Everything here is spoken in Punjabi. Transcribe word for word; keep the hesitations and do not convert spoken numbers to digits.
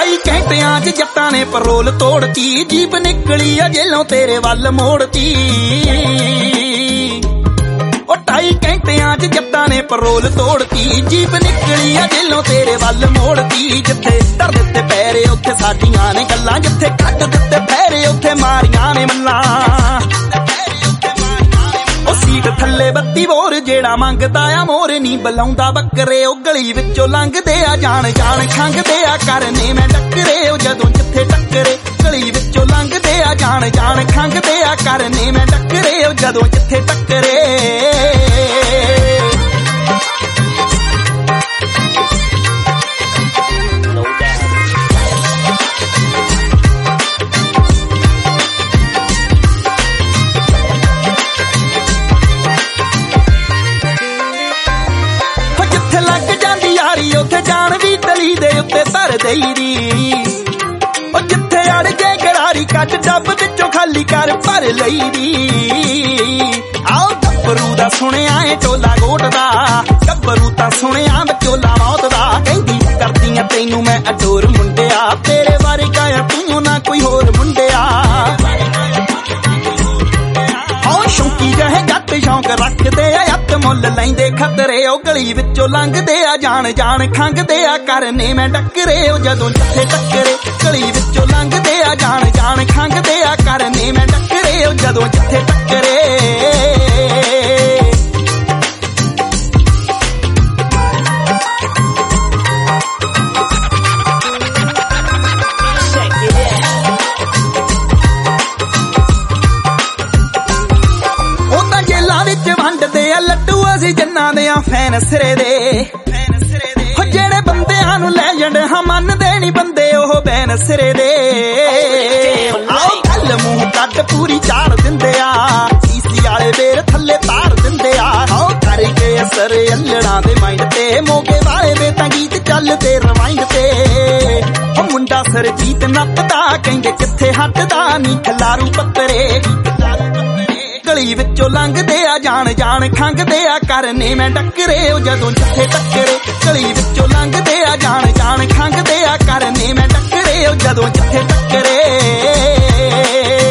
ਢਾਈ ਘੰਟਿਆਂ ਚ ਜੱਟਾਂ ਨੇ ਪਰੋਲ ਤੋੜਤੀ, ਜੀਪ ਨਿਕਲੀ ਆ ਜੇਲੋਂ ਤੇਰੇ ਵੱਲ ਮੋੜਤੀ। ਉਹ ਢਾਈ ਘੰਟਿਆਂ ਚ ਜੱਟਾਂ ਨੇ ਪਰੋਲ ਤੋੜਤੀ, ਜੀਪ ਨਿਕਲੀ ਆ ਜੇਲੋਂ ਤੇਰੇ ਵੱਲ ਮੋੜਤੀ। ਜਿੱਥੇ ਧਰ ਦਿੱਤੇ ਪੈਰੇ ਉੱਥੇ ਸਾਡੀਆਂ ਨੇ ਗੱਲਾਂ, ਜਿੱਥੇ ਕੱਢ ਦਿੱਤੇ ਪੈਰੇ ਉੱਥੇ ਮਾਰੀਆਂ ਨੇ ਮੱਲਾਂ। ਉਹ ਸੀਟ ਥੱਲੇ ਬੱਤੀ ਬੋਰ ਜਿਹੜਾ ਮੰਗਦਾ ਆ ਮੋਰ ਨੀ ਬੁਲਾਉਂਦਾ ਬੱਕਰੇ। ਉਹ ਗਲੀ ਵਿੱਚੋਂ ਲੰਘਦੇ ਆ ਜਾਣ ਜਾਣ ਖੰਘਦੇ ਆ ਕਰਨੇ ਮੈਂ ਟੱਕਰੇ। ਉਹ ਜਦੋਂ ਜਿੱਥੇ ਟੱਕਰੇ ਗਲੀ ਵਿੱਚੋਂ ਲੰਘਦੇ ਆ ਜਾਣ ਜਾਣ ਖੰਘਦੇ ਆ ਕਰਨੇ ਮੈਂ ਟੱਕਰੇ। ਉਹ ਜਦੋਂ ਜਿੱਥੇ ਟੱਕਰੇ ਉੱਥੇ ਜਾਣ ਵੀ ਤਲੀ ਦੇ ਉੱਤੇ ਧਰ ਦੇਈਦੀ। ਉਹ ਜਿੱਥੇ ਅੜ ਜੇ ਗਰਾਰੀ ਕੱਢ ਡੱਬ ਵਿੱਚੋਂ ਖਾਲੀ ਕਰ ਭਰ ਲਈਦੀ। ਆਓ ਗੱਭਰੂ ਦਾ ਸੁਣਿਆ ਏ ਟੋਲਾ ਗੋਟ ਦਾ, ਗੱਭਰੂ ਤਾਂ ਸੁਣਿਆ ਵਿਚੋਲਾ ਮੌਤ ਦਾ। ਕਹਿੰਦੀ ਕਰਦੀਆਂ ਤੈਨੂੰ ਮੈਂ ਅਡੋਰ ਮੁੰਡਿਆ, ਤੇਰੇ ਬਾਰੇ ਕਾਇਆ ਤੂੰ ਨਾ ਕੋਈ ਹੋਰ ਮੁੰਡਿਆ। ਹਾਂ ਸ਼ੌਂਕੀ ਜਿਹੇ ਜੱਟ ਸ਼ੌਂਕ ਰੱਖਦੇ ਆ, ਅੱਤ ਮੁੱਲ ਲੈਂਦੇ ਖਤਰੇ। ਉਹ ਗਲੀ ਵਿੱਚੋਂ ਲੰਘਦੇ ਆ ਜਾਣ ਜਾਣ ਖੰਘਦੇ ਆ ਕਰਨੇ ਮੈਂ ਟੱਕਰੇ। ਉਹ ਜਦੋਂ ਜਿੱਥੇ ਟੱਕਰੇ ਗਲੀ ਵਿੱਚੋਂ ਲੰਘਦੇ ਆ ਜਾਣ ਜਾਣ ਖੰਘਦੇ ਆ ਕਰਨੇ ਮੈਂ ਟੱਕਰੇ। ਉਹ ਜਦੋਂ ਜਿੱਥੇ ਟੱਕਰੇ ਵੰਡਦੇ ਆ ਲੱਡੂ ਅਸੀਂ ਜਿੰਨਾਂ ਦੇ ਆ ਫੈਨ ਸਿਰੇ ਦੇ। ਹੋ ਜਿਹੜੇ ਬੰਦਿਆਂ ਨੂੰ ਲੈਜੈਂਡ ਹਾਂ ਮੰਨਦੇ ਨੀ ਬੰਦੇ ਉਹ ਬੈਨ ਸਿਰੇ ਦੇ। ਆਓ ਗੱਲ ਮੂੰਹ ਕੱਢ ਪੂਰੀ ਚਾੜ ਦਿੰਦੇ ਆ, ਸੀਸੀ ਵਾਲੇ ਬੇਰ ਥੱਲੇ ਤਾਰ ਦਿੰਦੇ ਆ। ਆਓ ਕਰਕੇ ਅਸਰ ਅੱਲੜਾਂ ਦੇ ਮਾਈਂਡ ਤੇ, ਮੋਗੇ ਵਾਲੇ ਦੇ ਤਾਂ ਗੀਤ ਚੱਲਦੇ ਰਵਾਈਂਡ ਤੇ। ਉਹ ਮੁੰਡਾ ਸਰਜੀਤ ਨੱਪਦਾ ਕਹਿੰਦੇ ਕਿੱਥੇ ਹੱਟਦਾ ਨੀ ਖਲਾਰੂ ਪੱਤਰੇ। ਗਲੀ ਵਿੱਚੋਂ ਲੰਘਦੇ ਆ ਜਾਣ ਜਾਣ ਖੰਘਦੇ ਆ ਕਰਨੇ ਮੈਂ ਟੱਕਰੇ। ਉਹ ਜਦੋਂ ਜਿੱਥੇ ਟੱਕਰੇ ਗਲੀ ਵਿੱਚੋਂ ਲੰਘਦੇ ਆ ਜਾਣ ਜਾਣ ਖੰਘਦੇ ਆ ਕਰਨੇ ਮੈਂ ਟੱਕਰੇ। ਉਹ ਜਦੋਂ ਜਿੱਥੇ ਟੱਕਰੇ